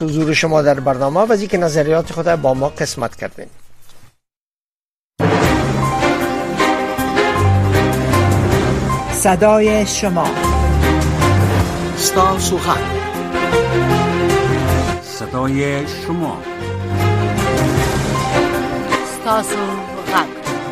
حضور شما در برنامه و از اینکه نظریات خود با ما قسمت کردین. صدای شما، ستا سخن، صدای شما، ستا سخن.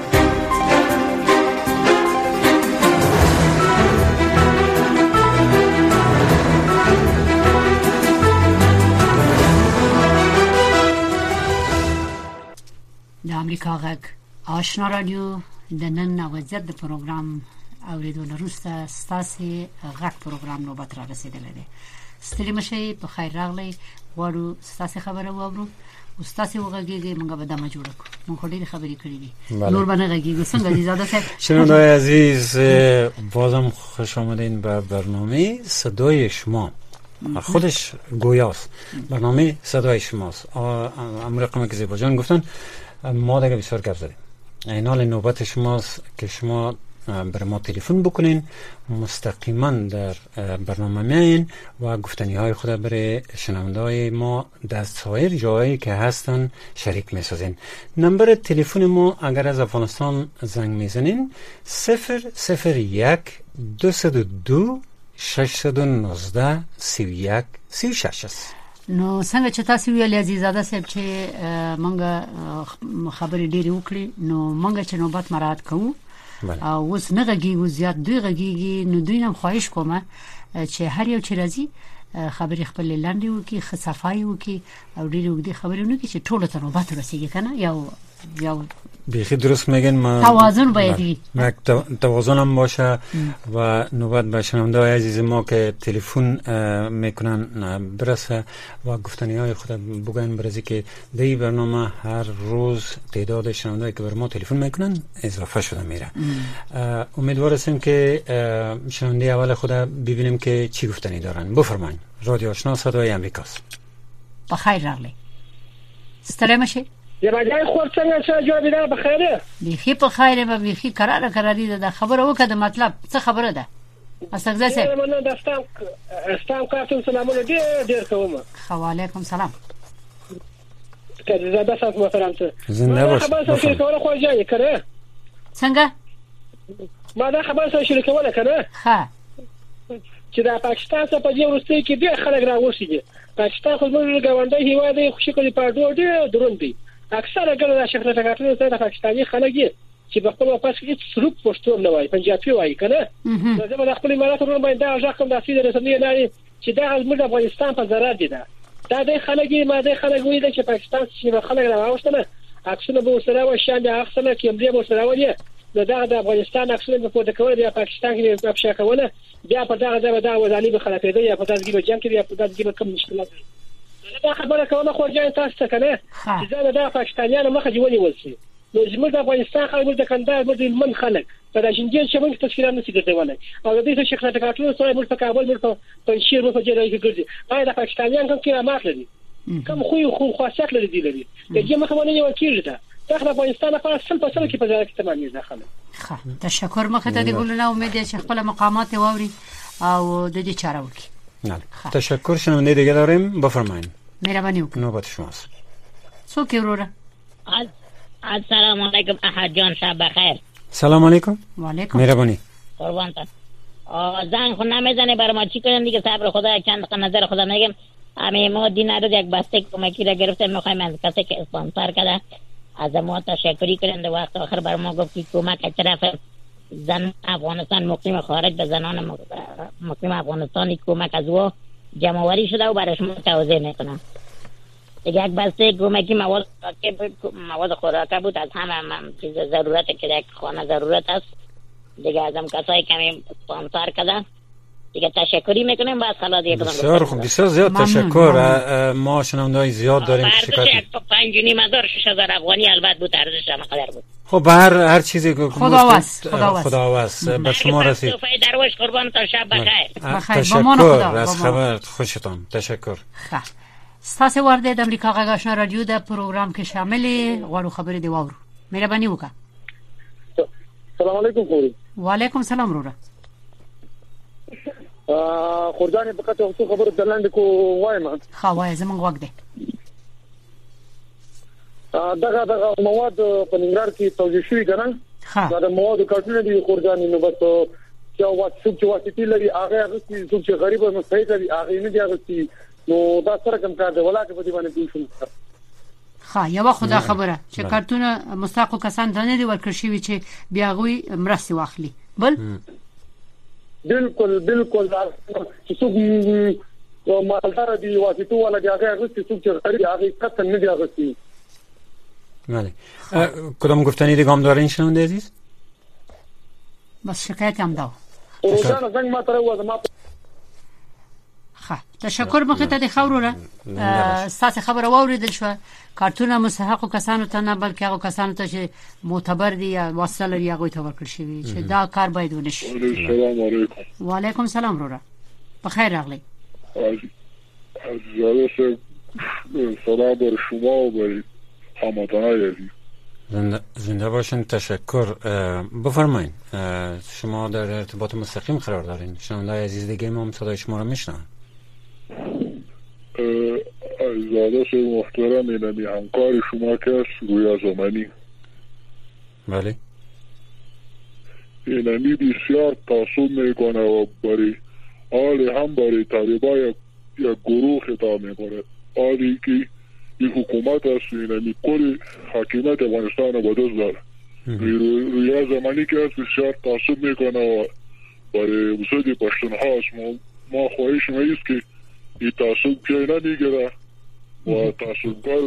د امریکا غږ آشنا رادیو د نن وضعیت د پروګرام اوریدو وروسته ستاسو غږ پروګرام نوبت را رسیدلی دی. ستړي مشئ، په خیر راغلی. غواړو ستاسو خبره واورو او ستاسو وغږیږئ، موږ به دمه جوړ کړو. موږ ډېرې خبرې کړې دي، نور به نه غږیږو. څنګه دي زاده صاحب؟ شنونده‌های عزیز، بازم خوش آمدین به برنامه صدای شما. خودش گویاست، برنامه صدای شماست. امور رقمی که زیبا جان گفتن، ما دیگه بسیار گپ زدیم. این حال نوبت شماست که شما بر ما تلفن بکنین، مستقیما در برنامه میاین و گفتنی های خود برای شنونده های ما در سایر جایی که هستن شریک میسازین. نمبر تلفن ما اگر از افغانستان زنگ میزنین 001 202 619 31 36 است. نو څنګه چې تاسو ویل عزیزاده صاحب چې مونږ خبرې ډېرې وکړې، نو مونږ چې نوبت مراعات کوو او اوس نه غږیږو زیات، دوی غږیږي. نو دوی هم خواهش کومه چې هر یو چې راځي خبرې خپل لاندې وکړي، ښه صفایي وکړي او ډېرې اوږدې خبرې ونه کړي چې ټولو ته نوبت ورسیږي، که نه؟ یو بیخی درست میگن. توازن باید وي، توازن هم باشه و نوبت به شنونده های عزیز ما که تلفن میکنن برسه و گفتنی های خود بگن، برزی که دی برنامه هر روز تعداد شنونده که بر ما تلفن میکنن اضافه شده میره. امیدوار هستیم که شنونده اول خود ببینیم که چی گفتنی دارن. بفرمایید. رادیو آشنا صدای امریکاست. بخیر راغلی. ستړی مشئ. یا بجای خود څنګه څه جواب دی؟ بخیره بیخي په خیره به بیخي قراری ده. خبره وکړه، د مطلب څه خبره ده؟ استغفر صاحب. مننه. د استام کارتون سلامونه ډیر کوم. وعلیکم سلام. که زاده صاحب محترم ته زنده باش. خبر سره شریک کوله خو ځای کړه. څنګه؟ ما دا خبر سره شریک کوله کړه. ها، چې دا پاکستان څخه په دې ورسته کې ډیر خلک راوښتي دي. پاکستان خو زموږ ګاونډي هیواد دی، خو شکل په ډېر دروند دی. اکثره ګڼه شخصیت کارتونه سره د پاکستاني خلک چې په خپل واپس کې سلوک پښتون نه وای، پنجابي وای، کنه؟ زه به خپل امارات ورونه باندې دا ځکه کوم داسې رسنۍ لري چې دا زموږ افغانستان په ضرر دي. دا د خلک ماده خلک وایي چې پاکستان چې خلک راوښتنه عکسونه به سره و شان د عکسونه کې امریکا به سره ولې دا د افغانستان عکسونه په دغه ډول د پاکستان کې په شکل ونه بیا په دا وزالي به خلک دی یا په تاسو کې به جنگ کې یا په تاسو کې به کوم مشکلات. دا خبره کومه خو ځای تاسو ته کنه چې دا د پاکستانیانو مخه دی ونیول شي. نو زموږ د افغانستان خلک د کندهار د من خلک په داشنجان چې موږ تشکیل نه سي ګرځولای او د دې څه شخصیت کارتونه سره موږ په کابل موږ په شیر موږ په جری کې ګرځي. آیا د پاکستانیان کوم کرامات لري؟ کوم خو خاصیت لري دی د دې مخه ونه نیول کیږي. دا د افغانستان لپاره سل په سل کې په ځای کې تمامي ځخله. تشکر مخه ته دی ګلونه. امید چې خپل مقامات واوري او د دې چاره وکړي. نه تشکر. شنونده دیگه داریم، بفرمایید. مهربانی وکړئ. نوبت شماست. څوک وروره؟ السلام علیکم احد جان، شب بخیر. سلام علیکم. و علیکم. مهربانی. قربان تا. زنگ خود نمیزنه برای ما، چی کنیم دیگه؟ صبر خدا، چند دقیقه نظر خدا میگم. همین ما دین روز یک بسته کمکی را گرفتیم، میخوایم از کسی که اسپانسر کرده از ما تشکری کنند. وقت آخر بر ما گفت که کمک از طرف زن افغانستان مقیم خارج به زنان مقیم افغانستانی کمک از او جمع‌آوری شده و برای شما توضیح میکنم. دیگه یک بسته کمکی مواد خوراکی بود، از همه چیز ضرورت که یک خانه ضرورت است. دیگه ازم کسایی کمی اسپانسر کرده دیگه تشکری میکنیم. بس خلاص یک بسیار خوب، بسیار زیاد تشکر. ما شنونده‌های زیاد داریم که شکایت 5,500 6,000 افغانی البته بود، ارزش هم قدر بود. خب هر چیزی که خداوند به شما رسید. درویش قربان تا شب بخیر. تشکر از خبر خوشتون. تشکر. ستاسو ورده د امریکا غږ آشنا رادیو د پروګرام کې شامل غواړو خبرې دی واورو. مهرباني وکړه. السلام علیکم. وعلیکم سلام وروره. خورجان فقط یو څه خبره دلاند کو وایم. خوای زمونږ وګ دی. دغه مواد په ننګرهار کې توزیع شوی کنه. دا مواد کارتونه دي خورجان نو بس چې څوک چې واسطي لري هغه څوک چې غریب او مستحق دي هغه نه دي هغه نو دا سره کوم کار دی ولاکه په دې باندې دوی ها یو خدا خبره چې کارتونه مستحق کسان دنه دي ورکړ شي چې بیا غوي مرستي واخلي بل بالکل چې څوک مالدار دي واسطو ولا دي هغه څوک چې غریب هغه قطعا نه دي هغه. بله کدام گفتنی دیگه دارین شنونده عزیز؟ بس شکایت هم داو. روزانه زنگ ما تره وازه ما. تشکر مخه ته د خبرو را ستاسو خبره واوریدل شو. کارتونه مستحق کسانو ته نه بلکې هغه کسانو ته چې معتبر دي یا واسطه لري هغه ته ورکړل شي چې دا کار باید ونشي. السلام علیکم. وعلیکم السلام رورا. په خیر راغلی. عزیزاده سلام بر شما و بر هموطنان زنده باشین. تشکر. بفرمایید شما در ارتباط مستقیم قرار دارین. شنونده‌های عزیز دیگه ما هم صدای شما رو میشنون. عزیزاده محترم اینمی همکار شما که است رویا زمانی. بله اینمی بسیار تعصب میکنه و برای آلی هم برای طالبا یک گروه خطاب میکنه. آلی که این حکومت است اینمی کل حکومت افغانستان رو به دست داره. رویا زمانی که است بسیار تعصب میکنه و برای وسط پشتونها است. ما خواهش میست که این تعصب جای نمیگیره و تعصبگر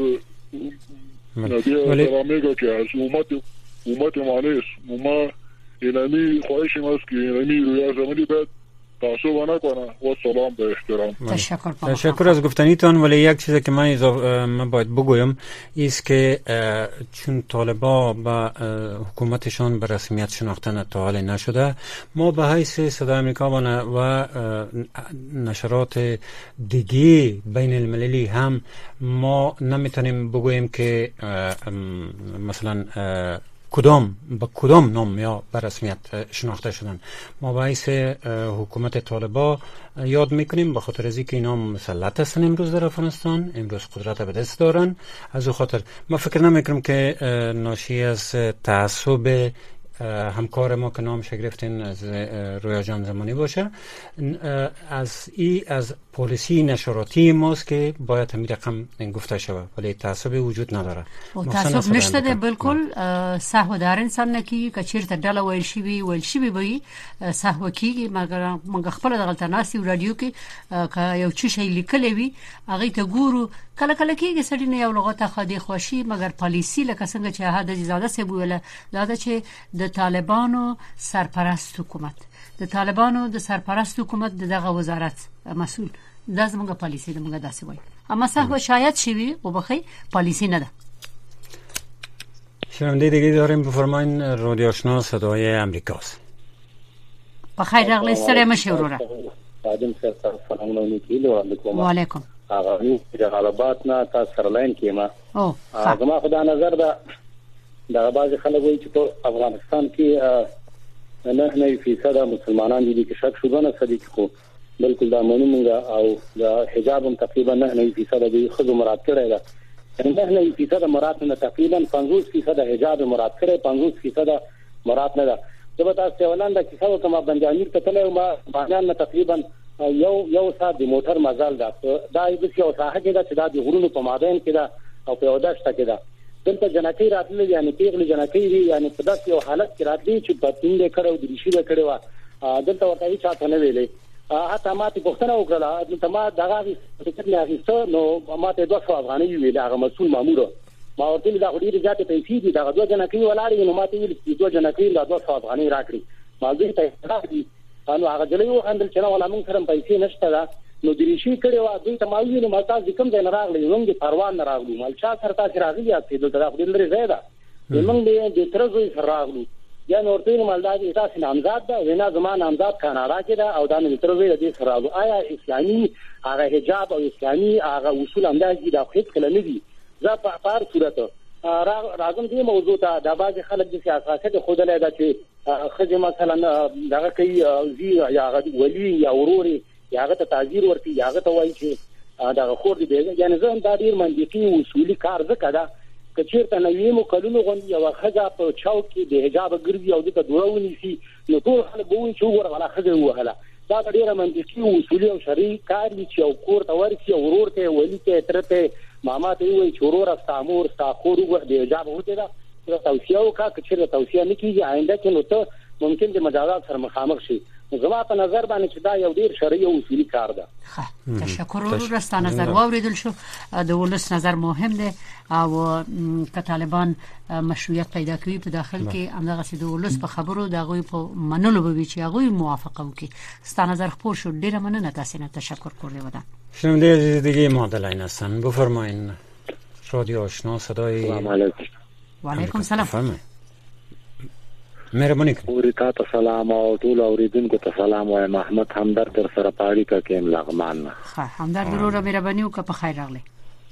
نبیه سرامیگه که از امت معنی است. ما اینمی خواهش میست که اینمی رویا زمانی باید تعصب نکنه و سلام به احترام. تشکر از گفتنیتان. ولی یک چیزی که من باید بگویم است که چون طالبا به حکومتشان به رسمیت شناخته تا حال نشده، ما به حیث صدای امریکا و نشرات دیگه بین المللی هم ما نمیتونیم بگوییم که مثلا با کدام نام یا به رسمیت شناخته شدن. ما به حیث حکومت طالبا یاد میکنیم به خاطر از اینکه اینا مسلط هستن امروز در افغانستان، امروز قدرت به دست دارن. از او خاطر ما فکر نمیکنم که ناشی از تعصب همکار ما که نامش گرفتین از رویا جان زمانی باشه. از پالیسی نشراتی ماست که باید همین رقم گفته شود، ولی تعصب وجود نداره. تعصب نشته ده بالکل. سهو دار انسان نکی که چیرته ډله ویل شي به سهو کیږي. مګر موږ خپل د غلطناسي رادیو کې که یو چی شي لیکلې وي هغه ته ګورو کله کله کېږي سړی نه یو لغت خدي خوشي. مګر پالیسی لکه څنګه چې هدا زیاده سه بوله دا چې د طالبانو سرپرست حکومت د سرپرست حکومت دغه وزارت مسئول د زموږه پالیسی د موږ داسې وای. اما صاحب شاید شي او بخي پالیسی نه ده. شنونده دیگه داریم. بفرمایید. رادیو آشنا صدای امریکاست. بخیر راغلی. سلام مشوره. قادم سره سلامونه علیکم. و علیکم. هغه د غلبات نه تاسو سره لاین کېما. او هغه خدای نظر دا بعض خلک وایي چې په افغانستان کې 9% مسلمانان دي چې شک شوبه نه صدیق خو بالکل دا مونږه او دا حجاب هم تقریبا 9% دي خو مراد کړی دا. 9% مراد نه تقریبا 50% حجاب مراد کړی 50% مراد نه ده. زه تاسو ولان دا کیسه کومه بنجامیر ته تللی ما باندې تقریبا یو ساعت د موټر مزال دا یو ساحه کې دا چې دا د غرونو په مابین کې دا او په وداشته کې دا دلته جنکی راتللی یعنی پیغلی جنکی دی یعنی په داسې یو حالت کې راتلی چې بدتون دې کړو د ریشي دې کړو دلته ورته چاته نه ویلې. حتی ما ته پوښتنه وکړه دلته ما دغه ټیکټ نه اخیسته نو ما ته 200 افغانۍ ویل. هغه مسؤل مامور ما ورته دا ډیره زیاته پیسې دي دا دوه جنکی ولاړې نو ما ته ویل چې دوه جنکی لا 200 افغانۍ راکړي. ما دې ته راځي نو هغه جلې و اندل چې ولا موږ سره پیسې نشته دا نو د ریشي کړي وا دوی ته ما ویل ما تاسو کوم ځای نه راغلی موږ د پروان نه راغلو مال چا سره تاسو راغلی یاست دلته دا خپل لري زیاده موږ د ترځوي سره راغلو یا نورته مالداري تاسو نامزاد ده وینا زمان نامزاد کاناډا کې ده او دا د ترځوي د سره راغلو. آیا اسلامي هغه حجاب او اسلامي هغه اصول اندازي دا خېټ کله نه دي. زه په هر صورت راځم دې موضوع ته د باز خلک د سیاست خود له دا چې خځه مثلا دغه کوي زی یا ولی یا وروري یاغه ته تعذير ورتي یاغه ته وایي چې دغه خور دې یعنی زه هم دا ډیر منطقي اصولي کار وکړه کچیرته نوې مو کلونو غوندي یو خځه په چاو کې د حجاب ګرځي او د دوړونی سي نو ټول خلک وایي چې وګوره ولا خځه وهله دا ډیر منطقي اصولي او شرعي کار دي چې او کور ته ورسي ورور ته ولی ته ترته ماما ته وایي چې ورور استامور ستا خور وګوره د حجاب هوته دا توصیه وکړه کچیرته توصیه نه کیږي آینده کې نو ته ممکن د مجازات سره مخامخ شي زما په نظر باندې چې دا یو ډیر شرعي او اصولي کار ده. تشکر ورسته نظر واوریدل شو د ولس نظر مهم دی او که طالبان مشروعیت پیدا کوي په داخل کې همدغه سي د ولس په خبرو د غوي په منلو به چې غوي موافقه وکړي ست نظر خپور شو ډیره مننه تاسو نه تشکر کولی ودان شنونده عزیز دیگه معادلین هستن بفرمایین رادیو آشنا صدای سلام علیکم و علیکم سلام مهرباني پوری تا ته سلام او ټول اوریدونکو ته سلام وایم محمد همدرد در سره پاړی کا کېم لغمان ښه همدرد ضرور مهرباني وکړه په خیر راغلی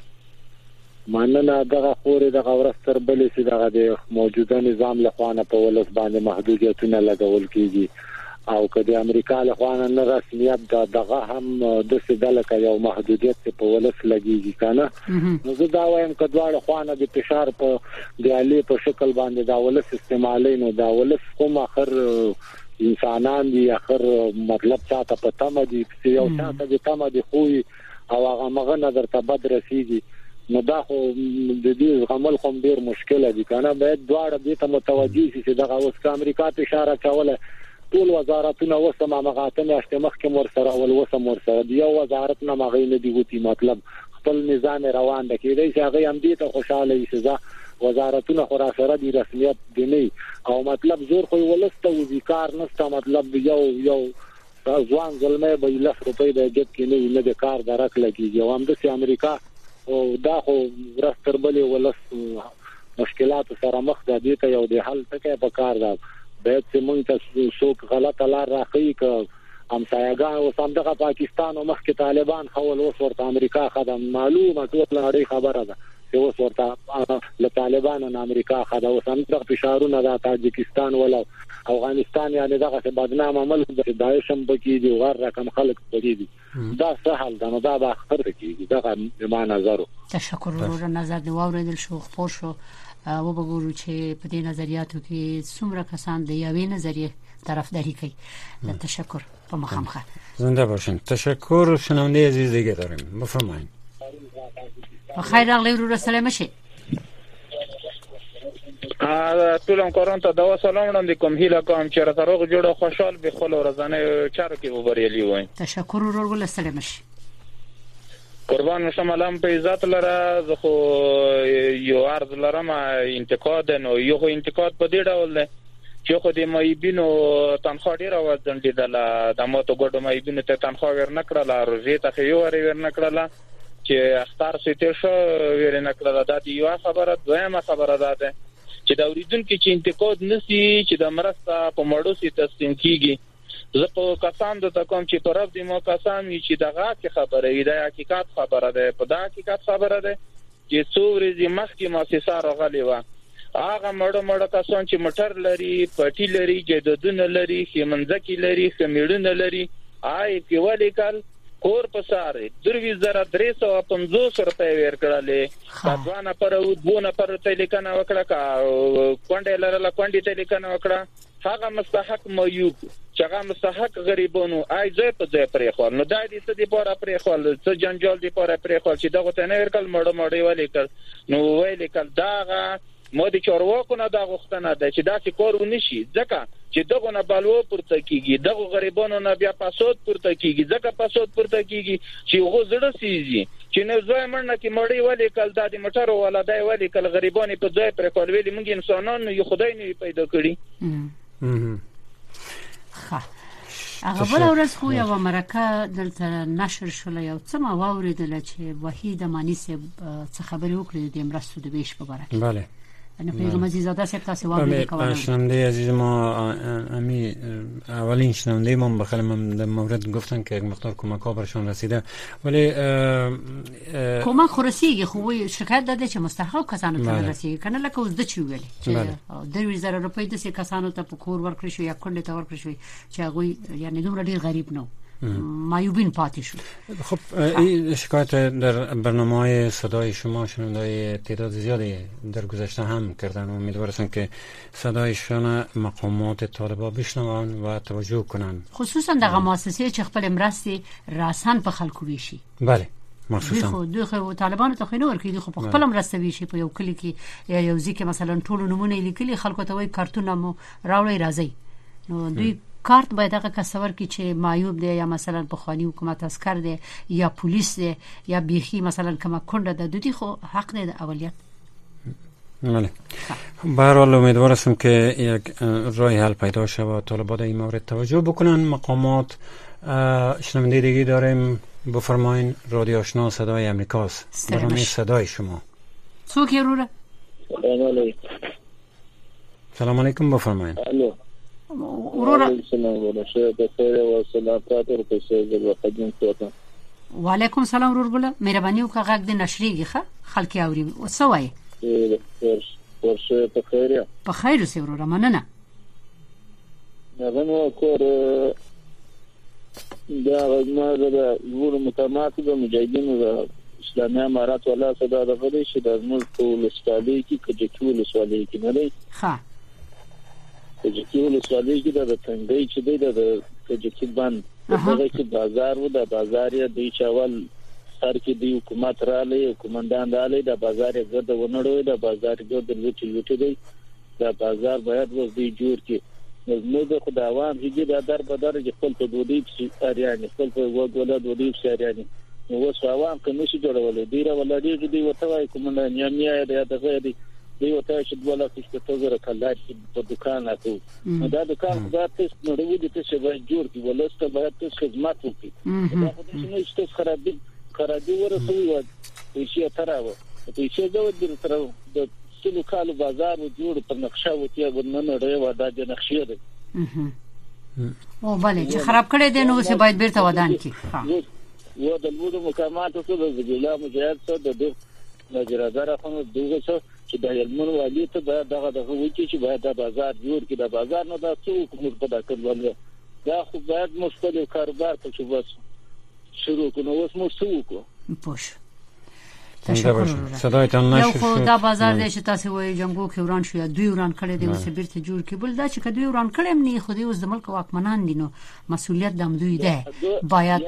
مننه دغه خوري دغه ورستر بلې چې دغه د موجوده نظام له خوانه په ولس باندې محدودیتونه لګول کیږي او کله امریکا له خوانه نه رسمیت دغه هم د سدل کې یو محدودیت په ولس لګیږي کنه نو زه دا وایم کډواړه خوانه د فشار په دیالي په شکل باندې دا ولس استعمالي نو دا ولس کوم اخر انسانان دي اخر مطلب چاته پته مدي چې یو چاته د تمه دي خو او هغه مغه نظر ته بد رسیږي نو دا خو د دې عمل کوم ډیر مشکله دي کنه باید دواړه دې ته متوجي شي چې دغه اوس امریکا ته اشاره کوله ټول وزارتونه وسمه مغاتنه اشتمخ کې مور سره ول وسم مور سره دی وزارت نه مغې نه دی وتی مطلب خپل نظام روان د کېدای چې هغه هم دې ته خوشاله شي ځا وزارتونه خورا سره دی رسمیت دی نه او مطلب زور خو ولسته وزیکار نسته مطلب یو ځوان زلمه به لږ روپۍ د جب کې نه د کار درک لګیږي او هم د امریکا او دا خو رستربلې ولس مشکلات سره مخ د دې ته یو د حل ټکی په کار ده باید چې موږ ته څوک غلطه لار راخی ک همسایګان او سمدغه پاکستان او مخکې طالبان خول اوس ورته امریکا خدام معلومه ټول لري خبره ده چې اوس ورته له طالبان او امریکا خدا او سمدغه فشارونه د تاجکستان ولا افغانستان یعنی دغه بدنام عمل د داعش هم بکی دی ور رقم خلق بکی دی دا سهل ده نو دا به اخر کیږي دغه ما نظر تشکر ورور نظر دی واوریدل شو خپور شو و بګورو چې په دې نظریاتو کې څومره کسان د یوې نظریه طرفداری کوي تشکر په مخامخه زنده باشین تشکر شنونده عزیز دیگه داریم بفرمایید خیر راغلی ورور سلام شي ټولم کورون ته دا سلام وړاندې کوم هیله کوم چې راغو جوړه خوشحال به خل ورځنه چارو کې وبریلی وای تشکر ورور ول سلام شي قربان شم علم په عزت لره زه خو یو عرض لرم انتقاد نو یو انتقاد په دې ډول ده چې خو د مایبینو تنخوا ډیره وځندیدل د ماته ګډو مایبینو ته تنخوا ورنکړه روزي ته خو ورنکړه چې اختار سیته شو ورنکړه دا دی یو خبره دویمه خبره ده چې دا اوریدونکو چې انتقاد نسی چې د مرسته په مړو سي تسلیم کیږي زه په کسان د تکوم چې طرف دی مو کسان چې دغه کې خبره وي د حقیقت خبره ده په دا حقیقت خبره ده چې څورې مخکې مؤسسه راغلی و هغه مړو کسان چې موټر لري پټی لري جددونه لري خمنځکی لري خمیړونه لري آی په ولیکل کور په ساره 2350 روپے ورکړلې ځوانه پر او دونه پر تلیکنه وکړه کا کونډه لرله کونډه تلیکنه وکړه هغه مستحق مایوب چې هغه مستحق غریبونو آی زه په ځای پرې خو نو دای دې څه دی پاره پرې خو څه جنجال دی پاره پرې خو چې دغه ته نه ورکل مړو ولیکل نو ولیکل داغه مودي چارواکو نه دا غوښتنه ده چې دا چې کور ونشي ځکه چې دغه نه بالو پورته کیږي دغه غریبانو نه بیا پاسوت پورته کیږي ځکه پاسوت پورته کیږي چې هغه زړه سيزي چې نه زوی مرنه کې مړی ولیکل د دې مټرو ولادای ولیکل غریبانی په ځای پر کول ویلي موږ انسانانو یو خدای نه پیدا کړی هغه بل ورځ خو یو مرکه دلته نشر شول یو څه ما واوریدل چې وحید امانی څه خبرې وکړې د مرستو د ویش په اړه بله نه پیغام عزیزاده صاحب تاسو واقعا کوله شنونده عزیز ما امی اولین شنونده ما بخیر من در مورد گفتن که یک مقدار کمک ها برشان رسیده ولی کمک خورسیگی خوبی شکایت داده چه مستحق کسانو ته رسیږي کنه لکه اوس د چی ویل چې 2000 روپۍ د سې کسانو ته په کور ورکړی شو یا کله ته ورکړی شو چې هغه یعنی دومره ډیر غریب نه مایوبین پاتې شو. خب این شکایت در برنامه‌های صدای شما شنونده‌های تعداد زیادی در گذشته هم کردن و امیدوارم که صدایشان مقامات طالبان بشنوند و توجه کنند، خصوصا دغه مؤسسه چې خپل مرستې راسن په خلکو ویشي. بله مخصوصا دوی طالبانو ته خنور کړي خو په خپل مرسته ویشي په یو کلی کې یا یو ځکه مثلا ټول نمونه لیکلي خلکو ته وای کارتونه مو راوړی راځي نو دوی کارت باید هغه کسور کی چې معیوب دی یا مثلا په خاني حکومت عسكر دی یا پولیس دی یا بیخي مثلا کما کنده د دوی خو حق دی د اولیت. بله به هر حال امیدوارم که یک راه حل پیدا شه و طالبان در این مورد توجه بکنن. مقامات شنونده دیگه داریم، بفرمایین. رادیو آشنا صدای امریکاست، برنامه صدای شما. څوک یې سلام علیکم بفرمایین. الو وعلیکم سلام ورور ګل مهرباني وکړه غږ د نشریږي ښه خلک اوري وڅ وای ورشه په خیر په خیر اوسې ورور مننه نو کور دا ما د ور متمات د مجاهدینو د اسلامي امارات ولا صدا د غلي شي د ملک ولسوالۍ کې کجکي ولسوالۍ کې نه دی ښه کجکي ولسوالۍ کې د تنګي چې دی د کجکي باندې دغه کې بازار و د بازار یې د چاول سر کې دی حکومت را لې کومندان را لې د بازار یې ګرد ونړوي د بازار ګرد لوټي دی د بازار باید وځي جوړ کې نو د خداوام هیڅ د در په در کې خپل په دوی اریانه خپل په وګوله دوی اریانه نو وس عوام کوم شي جوړول دي را ولادي دی وته وای کومندان یې میا دغه دی دی وته چې دوله کې څه کله په دکان راځو نو دا دکان خدای ته نړۍ دې ته شي جوړ کی ولسته باید ته خدمت وکړي دا خو دې نه چې خرابي ورسوي و شي تراوه په شي دا د د ټول کالو بازار جوړ پر نقشه وتی ورننه نړۍ و دا د نقشې ده او بله چې خراب کړي دي نو څه باید بیرته ودان کی و د لوړو مقاماتو ته د ځګلا مجاهد څخه د نجرادار خو دغه څه چې د علمون والی ته دغه وکی چې باید د بازار جوړ کړي د بازار نه د څوک مرتبه کړل دا خو باید مستقل کاروبار ته چې بس شروع کنه اوس مو څوک پوش تشکر صدایتان نشو خو دا بازار دی چې تاسو وایي جنگو کې وران شو یا دوی وران کړي دی اوس بیرته جوړ کړي بل دا چې دوی وران کړي هم نه خو دوی اوس د ملک واکمنان دي نو مسؤلیت د دوی ده باید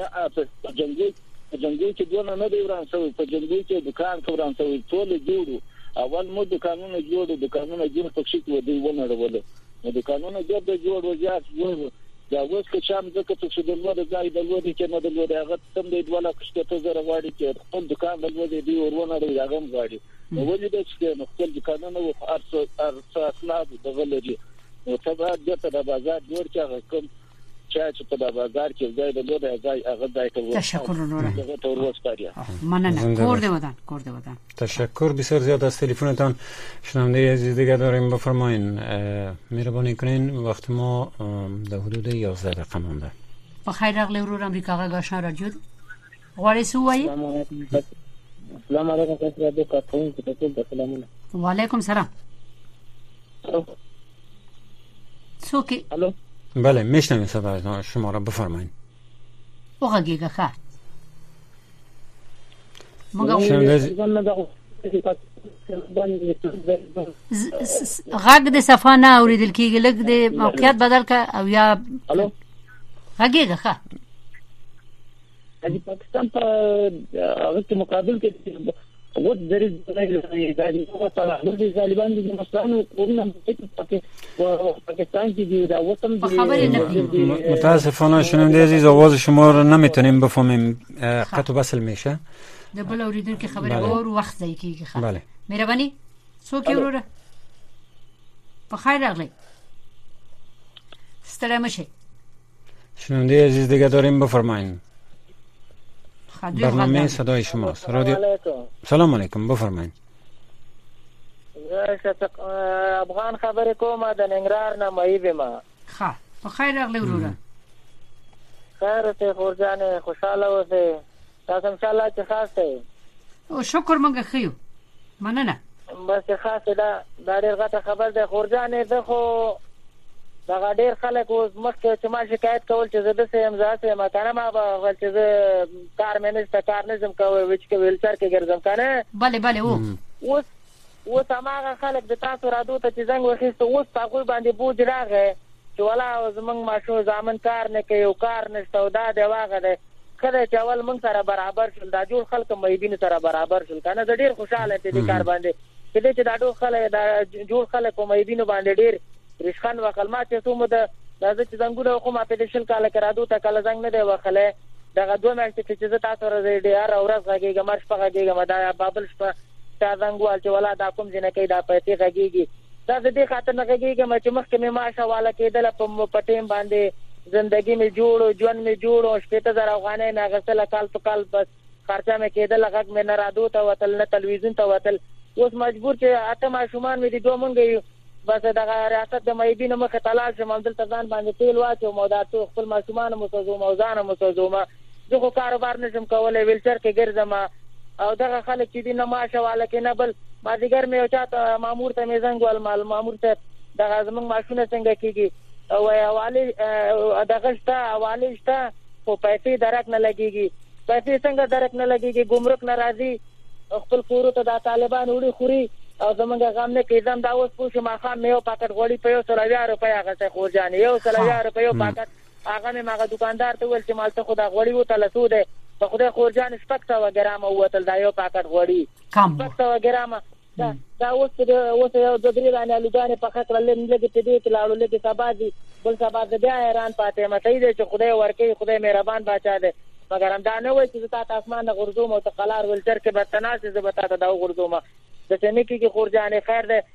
جنگو کې دوه نه دی وران شوی په جنگو کې دکان وران شوی ټول جوړو اول مو دکانونه جوړ پکښې و دی ونړول نو دکانونه جوړ وځات جوړ دا اوس که شام ځکه چې د لوړ ځای د لوړ کې نه د لوړ هغه تم دی 2,000 واړي چې خپل دکان د لوړ دی ورونه هغه غواړي نو ولې د څه نو خپل دکانونه او ارڅ اسناد د غلري نو تبع د بازار جوړ چې هغه کوم چې په بازار کې ځای د لوړ ځای هغه ځای ته تشکر نوره دغه تور وسپاریا مننه کور دی ودان تشکر بسیار زیاد از تلفنتان. شنونده عزیز دیگه داریم بفرمایین. مهربانی کنین وقت ما در حدود 11 دقیقه مونده. بخیر راغلی ورور امریکا غږ آشنا رادیو غواړئ څه وایي؟ السلام علیکم تاسو د کارتون کې تاسو سلامونه. وعلیکم سلام. څوک؟ الو بله میشنویم صدای شما را بفرمایید. وغږیږه ښه غږ د صفا نه اوریدل کیږي لږ د موقعیت بدل کا او یا غږیږه ښه د پاکستان په هغه مقابل کې وو درې د طالبان د مسلمانانو قومونه په پاکستان کې دی دا وطن متاسفانه شنونده عزیز آواز شما رو نمیتونیم بفهمیم قطع وصل میشه د بل اوریدونکو خبره اور وخت ځای کیږي ښه بله مهرباني څوک وروره په خیر راغلی ستړی مشه شنونده عزیز دیگه داریم بفرمایید. برنامه صدای شماست. رادیو سلام علیکم بفرمایید. شفق افغان خبرې کومه د ننګرهار نه مېوې ما ښه په خیر راغلی وروره خیر ته خورجانې خوشاله اوسې تاسو ان شاء الله چې خاص ته او شکر مونږ خيو مننه بس خاص دا ډېر غټه خبر ده خورجانې زه خو دا ډېر خلک اوس مخکې چې ما شکایت کول چې زه د سیم ځاسه ما کنه ما به چې زه کار مینځ کار نشم کوي چې ویلچر کې ګرځم کنه bale اوس هغه خلک د تاسو رادو ته چې زنګ وخیسته اوس هغه باندې بوج راغی چې ولا زمنګ ماشو ځامن کار نه کوي او کار نشته او دا دی واغه ده کله چې اول موږ سره برابر شول دا جوړ خلک مېدین سره برابر شول کنه زه ډېر خوشاله دې کار باندې چې دا ډول خلک دا جوړ خلک مېدین باندې ډېر رښخان وکلمات چې سومه د چې زنګونه خو ما په دې کال کې رادو ته کله زنګ نه دی وخله دا دوه میاشتې چې زه تاسو راځي ډېر اورز غږیږم مرش په غږیږم دا بابل شپه تا زنګوال چې ولا دا کوم ځنه کې دا پېټي غږیږي دا دې خاطر نه غږیږم چې مخکې مې ماشه والا کېدل په پټیم باندې زندگی می جوړو ژوند می جوړو 15000 افغانۍ نه غسل کال په کال بس خرچه مې کېدل غږ مې نه رادو ته وتل نه تلویزیون ته وتل اوس مجبور چې اته ماشومان مې دي دوه مونږ بس دا ریاست د مېبین مخه تلاش مندل تزان باندې تیل واچو موداتو خپل ماشومان مو موزانه مو زه خو کاروبار نشم کولای ویلچر کې ګرځم او دغه خلک چې دي نه ماشه والا کې نه بل ما دیګر مې او چاته مامور ته مې زنګول مامور ته دغه زمنګ ماشونه څنګه کیږي او حواله دغه شته حواله شته خو پیسې درک نه لګيږي پیسې څنګه درک نه لګيږي ګمرک ناراضي خپل کورو ته د طالبان وړي خوري او زمونږ غام نه کېدم دا اوس پوښ ما خام مې یو پاکټ غوړي په 100 روپیا غته خورجان یو 100 روپیا پاکټ هغه مې ما دکاندار ته ول چې مالته خدا غوړي وته لسوده په خدای خورجان شپکته ګرام وتل دا یو پاکټ غوړي شپکته ګرام دا اوس یو د درې باندې لګانې په خاطر لږه ته دې تلاړو لږه سبادي بل سبا د بیا ایران پاتې مته دې چې خدای ورکه خدای مهربان بچا دې مګر دا نه وای چې تاسو اسمان غرزوم او تقلار ولچر کې به تناسب زبتا ته دا غرزوم د تنکی کې خورجان خیر ده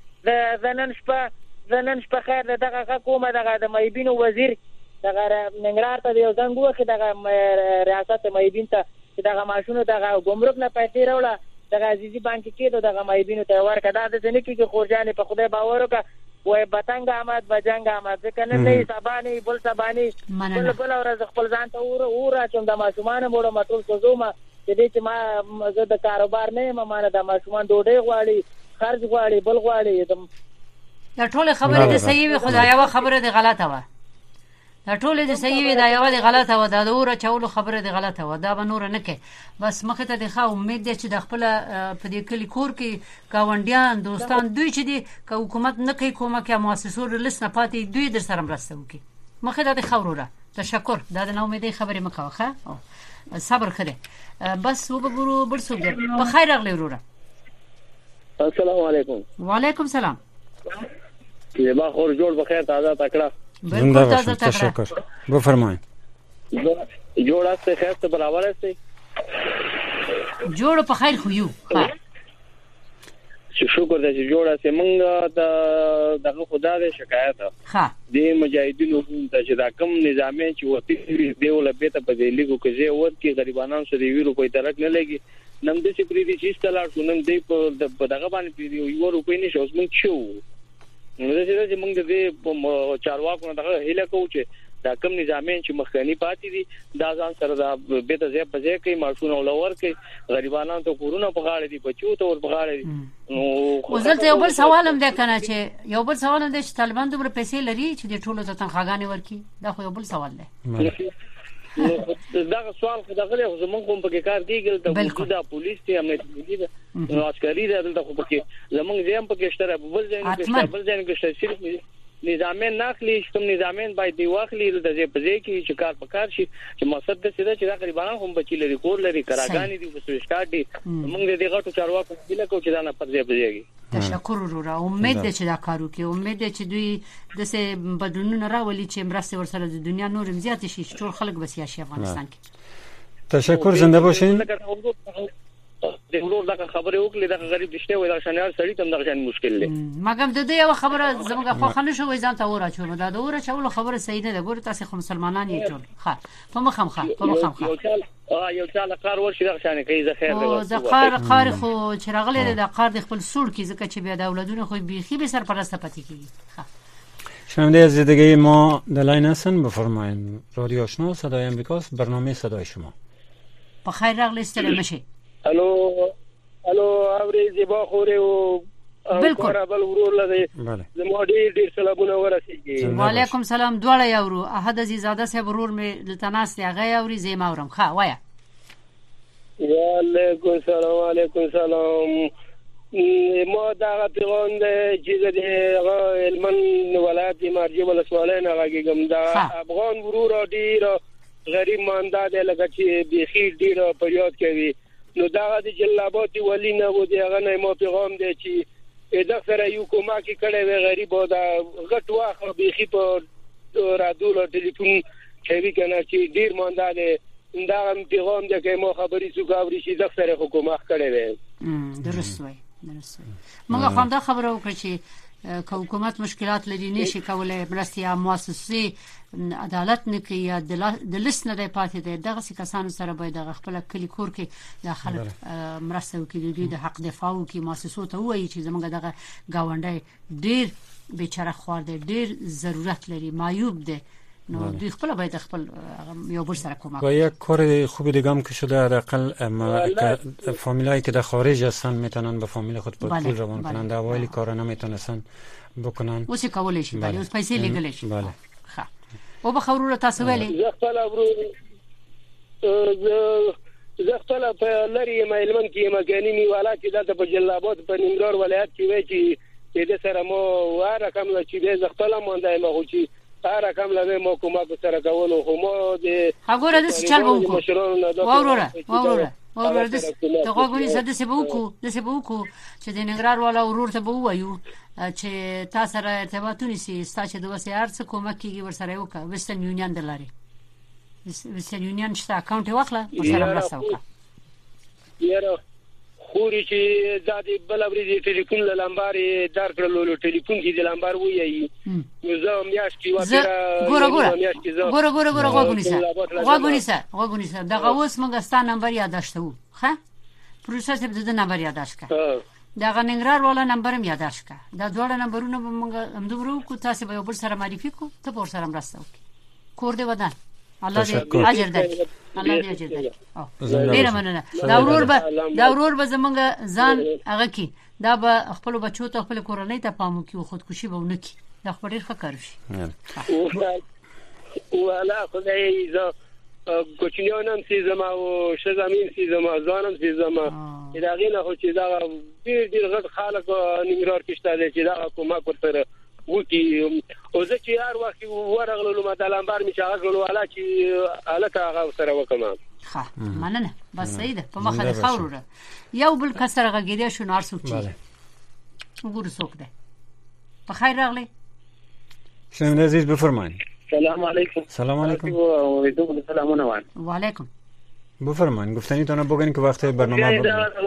زنن شپه خیر ده دغه کومه دغه د مېبین وزیر دغه ننګرهار ته یو څنګه وخت دغه ریاست مېبین ته دغه ماشونو دغه ګمرک نه پیسې راوړه دغه عزیزي بانک کې دغه مېبین ته ورکړه د تنکی کې خورجان په خدای باور وکړه وای بتنګ احمد بجنګ احمد کنه نه سبانی بل سبانی بل ورځ خپل ځان ته اور اچوم د ماشومان موړه مټول سوزوما چې دې چې ما زه د کاروبار نه ما نه د ماشومان ډوډۍ غواړي خرج غواړي بل غواړي دا ټول خبره د صحیح وي خدای یو خبره د غلطه و دا ټول د صحیح وي دا یو د غلطه و دا اور چولو خبره د غلطه و دا به نور نه کې بس مخه ته د ښه امید ده چې د خپل په دې کلی کور کې گاونډیان دوستان دوی چې دي که حکومت نه کوي کومه کې مؤسسو رلس نه پاتې دوی در سره مرسته وکړي مخه ته د خوروره تشکر دا د نومیدۍ خبرې مکوخه صبر کړئ بس وګورو بل څه په خیر راغلی وروره السلام علیکم وعلیکم سلام با خور جوړ بخیر تازه تکړه زنده باشید تشکر بفرمایید جوړ است خیر ته برابر است جوړ په خیر خو یو شکر دې جوړ است موږ دغه خدا دې شکایت ها دې مجاهدینو ته چې دا کم نظامي چې وتی دیول به ته په دې لیګو کې زه ود کې غریبانو سره ویرو کوئی درک نه لګي نن دې چې پری دې چې استلار شونم دې په دغه باندې پری یو روپۍ نشو اوس موږ شو نو چې موږ دې په چارواکو دغه هله کوو چې دا کم نظامین چې مخکنی پاتې دي دا ځان سره دا به ته ځای په ځای کې ماشوم ولور کې غریبانو ته کورونه په غاړه دي بچو ته ور په غاړه دي نو وزلته یو بل سوال هم ده کنه چې یو بل سوال هم ده چې طالبان دومره پیسې لري چې د ټولو ته تنخواګانې ورکړي دا خو یو بل سوال ده دا سوال خو دغه زمونږ کوم په کار کېږي د موجوده پولیس ته امنیت دي نو عسکري دلته خو پکې زمونږ زم پکې شته بل ځای کې صرف نظامین ناخلی کوم نظامین باید دی واخلی د دې په ځای کې چې کار پکار شي چې مقصد د څه چې دا غریبانو هم بچی لري کور لري کراګانی دي وسوشټار دي موږ دې غټو چارواکو بل کو چې دا نه پر ځای بځيږي تشکر وروره امید ده چې دا کارو کې امید ده چې دوی د څه بدلونونه راولي چې مرسته ورسره د دنیا نور زیات شي ټول خلک بسیا شي افغانستان کې تشکر زنده باشین د ورور دغه خبره وکړي دغه غریب دشته وي دا شنیار سړی تم دغه شان مشکل دی مګم د دې یو خبره زموږه خو خنه شو ځان ته ورا چوم دا دوره چول خبره صحیح نه ده ګور تاسو خو مسلمانان یې ټول ښه په مخم یو چاله قار ورشي دغه شان کوي زه خیر او زه قار خو چرغله د قار د خپل سوړ کی زکه چې بیا د اولادونو خو بیخي به سرپرسته پاتې کیږي ښه شنونده از دیگه ما دلاین هستن بفرمایید رادیو آشنا صدای امریکاست برنامه صدای شما بخیر راغلی استلام شي الو اوری زیبا خوره او بالکل بل ورور لده زما ډیر سلامونه ورسیږي وعلیکم سلام دواړه یورو احد عزیزاده صاحب ورور می لتناست هغه یوري زما ورم ښه وایا وعلیکم سلام ما دا پیغام چې د علمن ولایت مرجع ولسوالۍ نه راګم دا افغان ورور ډیر غریب مانده دی لکه چې بيخي ډیر پریاد کوي نو دا د جلابات ولی نه و دی هغه نه ما پیغام دی چې دا سره یو کومه کې کړي وي غریب دا غټ واخه بيخي په رادیو ټلیفون کوي کنه چې ډیر مانده دی دا پیغام دی چې ما خبري سو غاوري چې دا سره حکومت کړي وي درست وای موږ خو دا خبره وکړه چې حکومت مشکلات لري نشي کولای مرستي مؤسسه عدالت نه کوي د لست نه دی پاتې دی دغه کسانو سره باید د خپل کلی کور کې د خلک مرسته وکړي د حق دفاع وکړي مؤسسو ته وایي چې زموږ دغه گاونډي ډیر بیچاره خوار دی ډیر ضرورت لري معیوب دی نو دوی خپل باید خپل یو بل سره کومک و یک کار خوبی دیگه هم که شده حداقل فامیلایی که در خارج هستن میتونن به فامیل خود پول روان کنن در اوایل کارا نمیتونستن بکنن اوس کولای شي بله اوس پیسې لګل شي بله ښه او به خبرو تاسو ویلي زه خپل په لري مېلمن کې مګانی نیواله چې دلته په جلابات په ننګرهار ولایت کې وای چې د سره مو واره کوم چې د خپل مونږه مغو چې هر کوم له مو کومه سره کولو خو مو د هغه د چل وکړو وروره د هغه غوړي زده سبوکو چې د ننګرهار والا ورور ته وایو چې تاسو سره ارتباطونه سي ستاسو د وسیار څخه کومک کیږي ورسره وکړه وسترن یونین دلاري وسترن یونین شته اکاونټ واخله ورسره مرسته وکړه یاره خوري چې د بلوري ټلیفون لمباري دار کړلو ټلیفون کې د لمبار وایي زه میاش کې غوګونیسه دغه اوس موږ ستاسو نمبر یاداشتو ښه پروسس به د نمبر یاداش کا دغه ننګرهار والا نمبر هم یاداش کا دا ډول نمبرونه موږ همدغه کو تاسو به بل سره معرفي کو ته پر سره مرسته وکړي کور دې ودان الله دې اجر درکړي الله دې اجر درکړي ډیر مننه دا ورور به زمونږ ځان هغه کی دا به خپل بچو ته خپل کورنۍ ته پامو کی خودکشي به ونکي دا خبر ډیر ښه کار شي ولا خدای ز کوچنیانم سیزما او شزامین سیزما ځانم سیزما دا غینه خو چې دا ډیر غټ خلک ننګرهار کې شته چې دا کومه ورته وکی او زه چې هر وخت ورغلو مدلمبر می شغلو والا چې الکه هغه سره وکم ښه مننه بس صحیح ده په مخه خوروره یو بل کسر غږیده شو نار سوچي وګورئ څوک ده په خیر راغلی شنونده عزیز بفرمایید سلام علیکم سلام علیکم و سلامونه و علیکم بفرمایید گفتنیتون بگین که وقت برنامه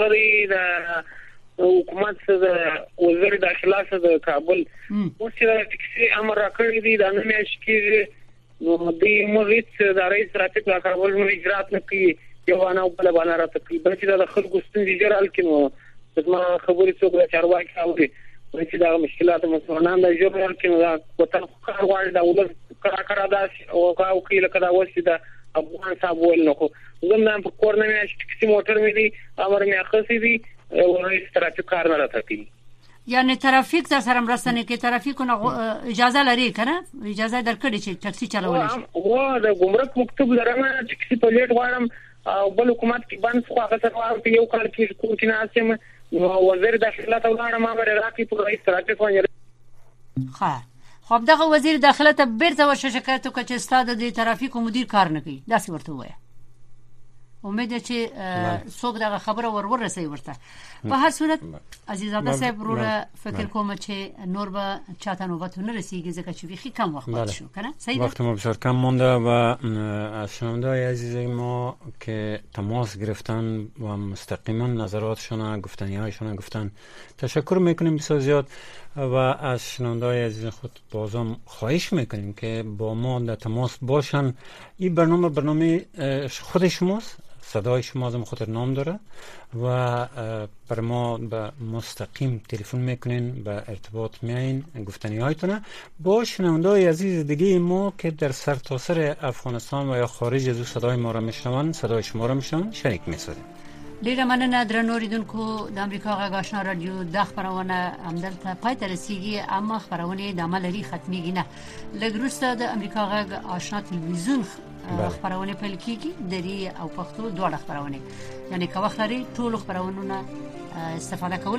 حکومت سره وزیر داخله سره کابل اوس چې ټیکسي امر راکړی دی دا نه مشکل نو د موږ د رئیس ترافیک لا کابل نو اجرات نه کوي یو انا په بل باندې راځي بلکې د خلکو ستونزې جرال کینو زما خبرې څوک چارواکي اوري چې دا مشکلات مسلمانان د جوړ کینو دا کوته کار غواړي دا ولر کرا دا او کله کدا وسی دا افغان صاحب ول نو زموږ په کور نه ټیکسي موټر مې دي امر مې اخصي دي رئیس ترافیک کار نه راځي یعنی ترافیک در سره مرستنه کې ترافیکونه اجازه لري کنه اجازه درکړي چې ټکسي چلول شي او د ګمرک مکتوب لرم ټکسي په لیټ غواړم او بل حکومت کې باندې خو هغه سره یو کال کې کور کې ناسم وزیر داخله ته ولاړم ما راکې په رئیس ترافیک باندې ښه خو دغه وزیر داخله ته بیرته ورشه شکایت وکړي چې استاد د ترافیک مدیر کار نه کوي دا څه ورته وایي امید چې څوک دا خبره ورسوي ورته. په هر صورت عزیزاده صاحب وروره فکر کوم چې نور به چاته نوبت نه رسیږي ځکه چې ویخي کم وقت شو کنه. صحیح وقت ما بسیار کم مونده و از شنونده‌های عزیز ما که تماس گرفتن و مستقیما نظراتشون گفتنی‌هایشون گفتن تشکر میکنیم بسیار زیاد و از شنونده‌های عزیز خود بازم خواهش میکنیم که با ما در تماس باشن. این برنامه خود شماست، صدای شما هم خود نام داره و بر ما به مستقیم تلفن میکنین، به ارتباط میایین، گفتنی هایتونه با شنونده‌های عزیز دیگه ما که در سرتاسر افغانستان و یا خارج از صدای ما را میشنون، صدای شما را میشنون، شریک میسازیم. ډیره مننه درنو اوریدونکو. د امریکا غږ آشنا رادیو د خبرونه همدلته پای ته رسیږي، اما خبرونه د عمل لري ختميږي نه. لږ وروسته د امریکا غږ آشنا تلویزیون خبرونه پیل کیږي، دری او پښتو دواړه خبرونه، یعنی که وخت لري ټول خبرونه استفاده کول